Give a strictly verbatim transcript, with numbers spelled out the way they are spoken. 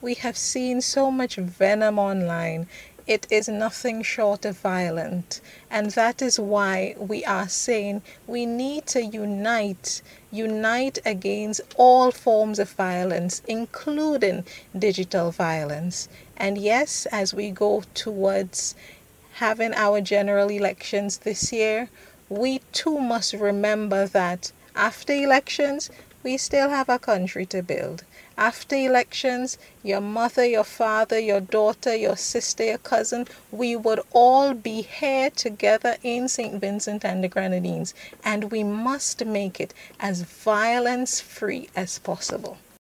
We have seen so much venom online. It is nothing short of violent. And that is why we are saying we need to unite, unite against all forms of violence, including digital violence. And yes, as we go towards having our general elections this year, we too must remember that after elections, we still have a country to build. After elections, your mother, your father, your daughter, your sister, your cousin, we would all be here together in Saint Vincent and the Grenadines, and we must make it as violence free as possible.